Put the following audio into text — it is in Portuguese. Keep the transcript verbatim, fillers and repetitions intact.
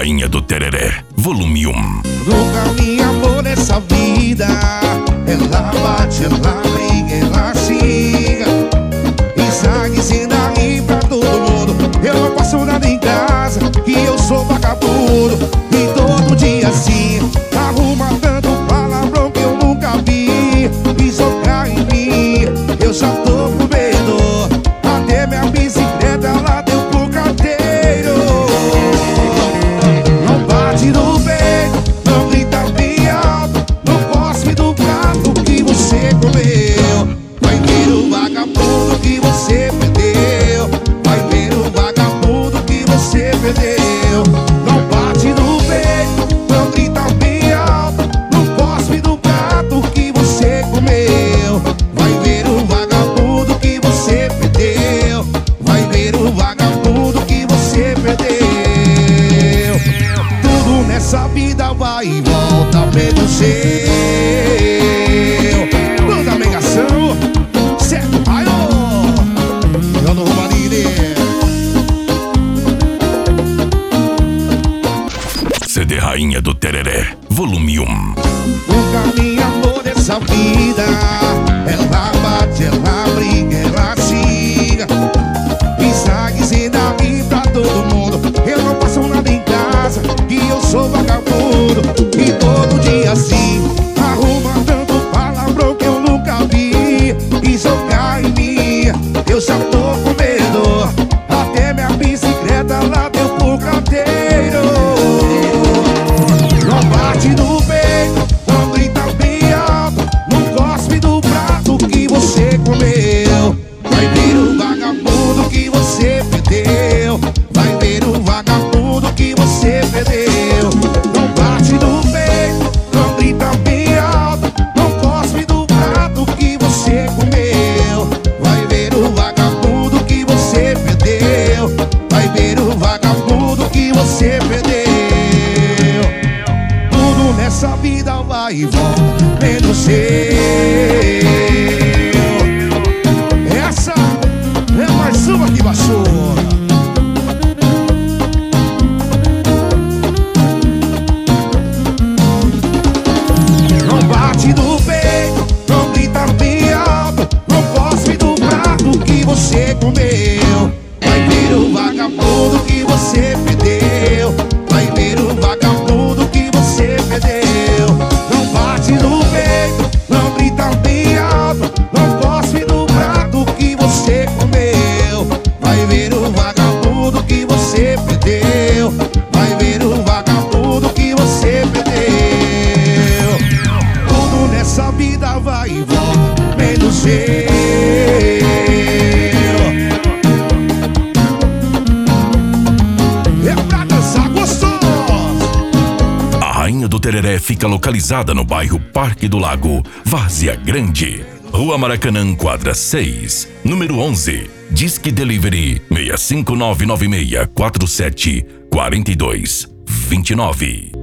Rainha do Tereré, volume um. Nunca me amou nessa vida. Ela bate, ela briga, ela xinga e sai dizendo aí pra todo mundo: eu não faço nada em casa, que eu sou vagabundo. E todo dia assim arruma tanto palavrão que eu nunca vi e jogar em mim. Eu já tô com medo, até minha bicicleta ela deu pro carteiro. Não bate no peito, não grita bem alto, não cospe do prato que você comeu. Vai ver o vagabundo que você perdeu, vai ver o vagabundo que você perdeu. Não bate no peito, não grita bem alto, não cospe do prato que você comeu. Vai ver o vagabundo que você perdeu, vai ver o vagabundo que você perdeu. Tudo nessa vida vai e volta menos seu. Manda negação, certo, raio. Eu não vou C D Rainha do Tereré, volume um. Nunca me amou nessa vida. Ela bate, ela briga, ela xinga e sai dizendo aí pra todo mundo: eu não faço nada em casa, que eu sou vagabundo. E todo dia assim arruma tanto palavrão que eu nunca vi e jogar em mim. Eu já tô com medo, até minha bicicleta ela deu pro carteiro. Não bate no peito, não grita bem alto, não cospe do prato que você comeu. Vai ver o vagabundo que você perdeu, vai ver o vagabundo que você perdeu. Não bate no peito, não grita bem alto, não cospe do prato que você comeu. Vai ver o vagabundo que você perdeu, vai ver o vagabundo que você perdeu. Tudo nessa vida vai e volta menos seu. Essa é mais uma que baixou. Não bate no peito, não grita bem alto, não cospe do prato que você comeu. Vai ver o vagabundo que você perdeu, vai ver o vagabundo que você perdeu. Não bate no peito, não grita bem alto, não cospe do prato que você comeu. Vai ver o vagabundo que você perdeu, vai ver o vagabundo que você perdeu. Tudo nessa vida vai e volta menos eu. É pra dançar gostoso. A Rainha do Tereré fica localizada no bairro Parque do Lago, Várzea Grande, Rua Maracanã, quadra seis, número onze. Disque Delivery seis cinco nove nove seis quatro sete quatro dois dois nove.